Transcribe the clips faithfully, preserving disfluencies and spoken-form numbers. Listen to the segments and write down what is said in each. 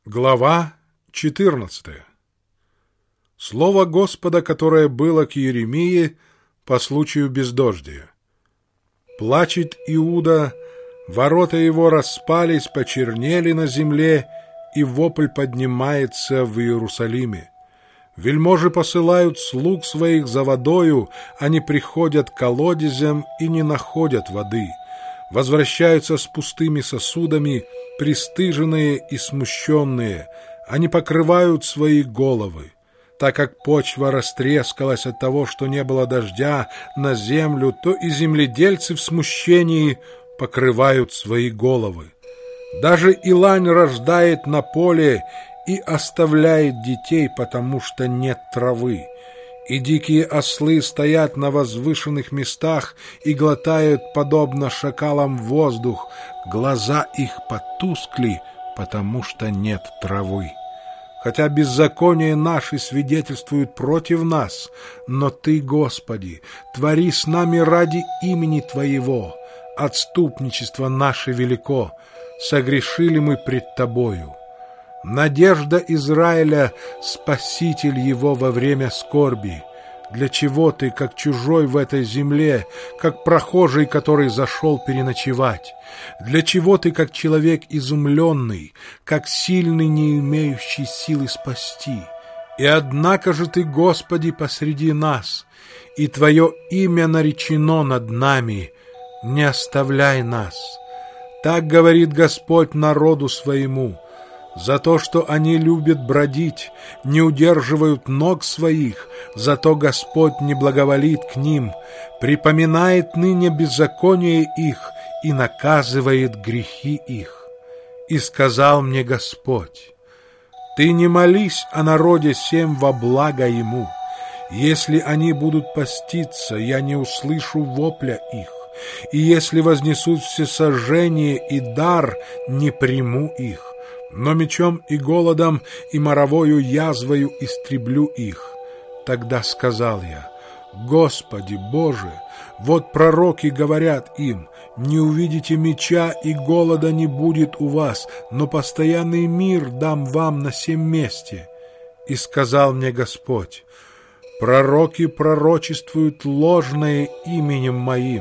Глава четырнадцатая. Слово Господа, которое было к Иеремии по случаю бездождия. Плачет Иуда, ворота его распались, почернели на земле, и вопль поднимается в Иерусалиме. Вельможи посылают слуг своих за водою, они приходят к колодезям и не находят воды. Возвращаются с пустыми сосудами, пристыженные и смущенные, они покрывают свои головы. Так как почва растрескалась от того, что не было дождя на землю, то и земледельцы в смущении покрывают свои головы. Даже илань рождает на поле и оставляет детей, потому что нет травы. И дикие ослы стоят на возвышенных местах и глотают, подобно шакалам, воздух. Глаза их потускли, потому что нет травы. Хотя беззаконие наши свидетельствуют против нас, но Ты, Господи, твори с нами ради имени Твоего. Отступничество наше велико, согрешили мы пред Тобою. Надежда Израиля, Спаситель его во время скорби. Для чего ты, как чужой в этой земле, как прохожий, который зашел переночевать? Для чего ты, как человек изумленный, как сильный, не имеющий силы спасти? И однако же ты, Господи, посреди нас, и Твое имя наречено над нами. Не оставляй нас. Так говорит Господь народу своему. За то, что они любят бродить, не удерживают ног своих, зато Господь не благоволит к ним, припоминает ныне беззаконие их и наказывает грехи их. И сказал мне Господь: Ты не молись о народе сем во благо ему. Если они будут поститься, я не услышу вопля их, и если вознесут всесожжение и дар, не приму их. Но мечом и голодом и моровою язвою истреблю их. Тогда сказал я: Господи Боже, вот пророки говорят им: не увидите меча и голода не будет у вас, но постоянный мир дам вам на сем месте. И сказал мне Господь: пророки пророчествуют ложное именем моим.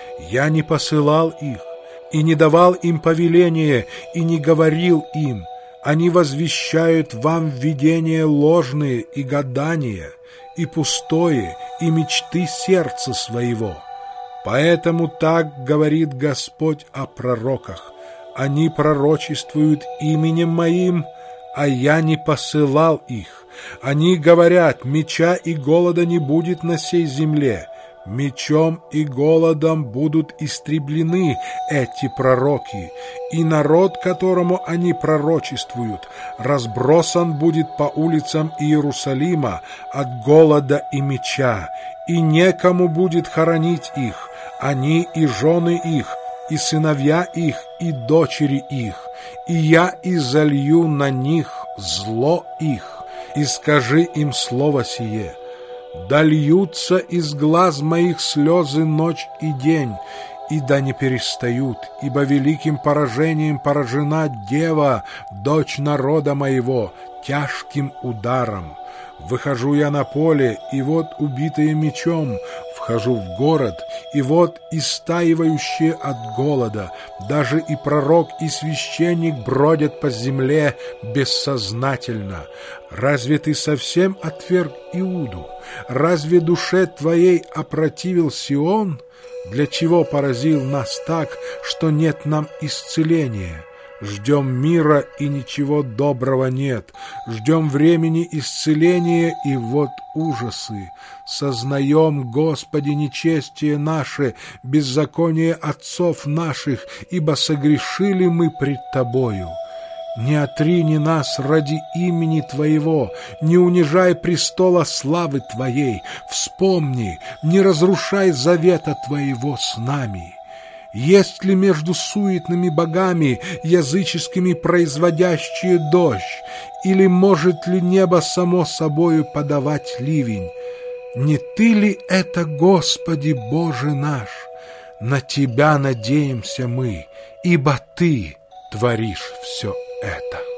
Я не посылал их, и не давал им повеления, и не говорил им. Они возвещают вам видения ложные и гадания, и пустое, и мечты сердца своего. Поэтому так говорит Господь о пророках: они пророчествуют именем моим, а я не посылал их. Они говорят: меча и голода не будет на сей земле. Мечом и голодом будут истреблены эти пророки, и народ, которому они пророчествуют, разбросан будет по улицам Иерусалима от голода и меча, и некому будет хоронить их, они и жены их, и сыновья их, и дочери их, и я изолью на них зло их, и скажи им слово сие: да льются из глаз моих слезы ночь и день, и да не перестают, ибо великим поражением поражена дева, дочь народа моего, тяжким ударом. Выхожу я на поле, и вот убитые мечом, вхожу в город, и вот истаивающие от голода, даже и пророк, и священник бродят по земле бессознательно. Разве ты совсем отверг Иуду? Разве душе твоей опротивил Сион? Для чего поразил нас так, что нет нам исцеления? Ждем мира, и ничего доброго нет. Ждем времени исцеления, и вот ужасы. Сознаем, Господи, нечестие наше, беззаконие отцов наших, ибо согрешили мы пред Тобою. Не отрини нас ради имени Твоего, не унижай престола славы Твоей. Вспомни, не разрушай завета Твоего с нами. Есть ли между суетными богами, языческими, производящие дождь? Или может ли небо само собою подавать ливень? Не Ты ли это, Господи Боже наш? На Тебя надеемся мы, ибо Ты творишь все это.